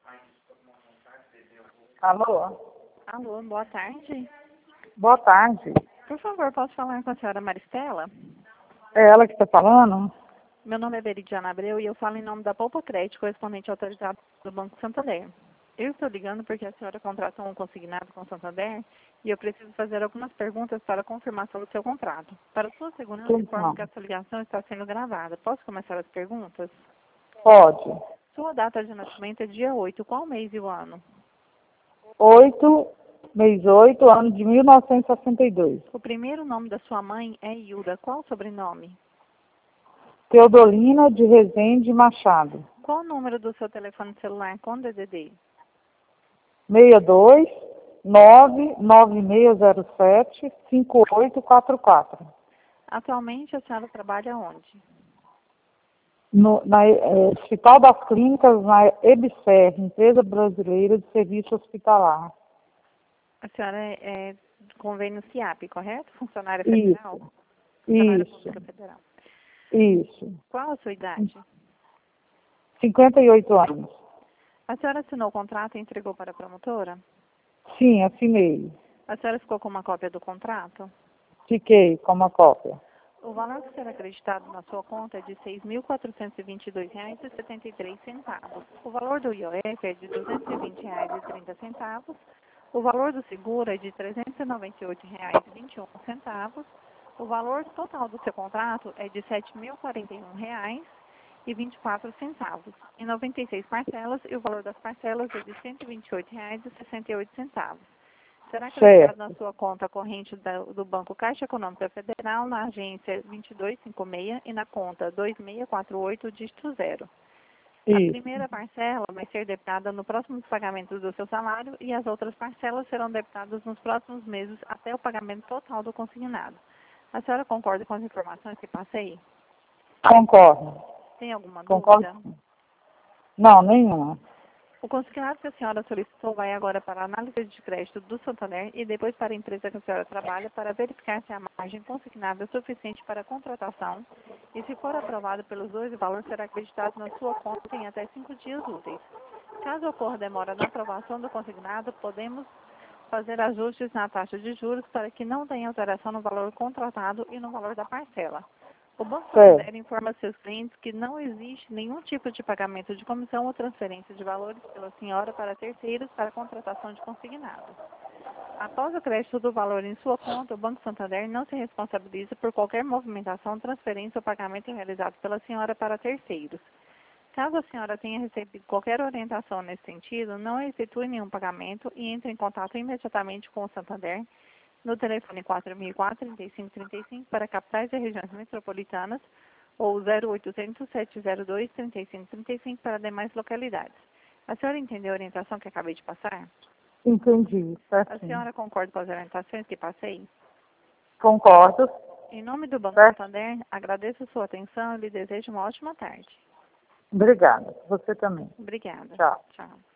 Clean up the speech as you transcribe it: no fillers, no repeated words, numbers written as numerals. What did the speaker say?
Alô? Alô, boa tarde. Boa tarde. Por favor, posso falar com a senhora Maristela? É ela que está falando? Meu nome é Veridiana Abreu e eu falo em nome da Poupa Crédito, correspondente autorizado do Banco Santander. Eu estou ligando porque a senhora contratou um consignado com o Santander e eu preciso fazer algumas perguntas para a confirmação do seu contrato. Para sua segurança, informo que essa ligação está sendo gravada. Posso começar as perguntas? Pode. Sua data de nascimento é dia 8. Qual mês e o ano? 8, ano de 1962. O primeiro nome da sua mãe é Hilda. Qual o sobrenome? Teodolina de Rezende Machado. Qual o número do seu telefone celular com DDD? 62 99607 5844. Atualmente a senhora trabalha onde? Na Hospital das Clínicas, na EBSER, Empresa Brasileira de Serviço Hospitalar. A senhora é do convênio CIAP, correto? Funcionária Isso. federal? Funcionária Isso. pública federal. Isso. Qual a sua idade? 58 anos. A senhora assinou o contrato e entregou para a promotora? Sim, assinei. A senhora ficou com uma cópia do contrato? Fiquei com uma cópia. O valor que será acreditado na sua conta é de R$ 6.422,73. O valor do IOF é de R$ 220,30. O valor do seguro é de R$ 398,21. O valor total do seu contrato é de R$ 7.041,24. Em 96 parcelas, e o valor das parcelas é de R$ 128,68. Será acreditado na sua conta corrente do Banco Caixa Econômica Federal, na agência 2256 e na conta 2648, dígito 0. A primeira parcela vai ser debitada no próximo pagamento do seu salário e as outras parcelas serão debitadas nos próximos meses até o pagamento total do consignado. A senhora concorda com as informações que passei? Concordo. Tem alguma Concordo. dúvida? Não, nenhuma. O consignado que a senhora solicitou vai agora para a análise de crédito do Santander e depois para a empresa que a senhora trabalha para verificar se a margem consignada é suficiente para a contratação e, se for aprovado pelos dois, o valor será acreditado na sua conta em até 5 dias úteis. Caso ocorra demora na aprovação do consignado, podemos fazer ajustes na taxa de juros para que não tenha alteração no valor contratado e no valor da parcela. O Banco Santander informa seus clientes que não existe nenhum tipo de pagamento de comissão ou transferência de valores pela senhora para terceiros para contratação de consignado. Após o crédito do valor em sua conta, o Banco Santander não se responsabiliza por qualquer movimentação, transferência ou pagamento realizado pela senhora para terceiros. Caso a senhora tenha recebido qualquer orientação nesse sentido, não efetue nenhum pagamento e entre em contato imediatamente com o Santander no telefone 4004-3535 para capitais e regiões metropolitanas ou 0800-702-3535 para demais localidades. A senhora entendeu a orientação que acabei de passar? Entendi, certinho. A senhora concorda com as orientações que passei? Concordo. Em nome do Banco Santander, agradeço a sua atenção e lhe desejo uma ótima tarde. Obrigada. Você também. Obrigada. Tchau. Tchau.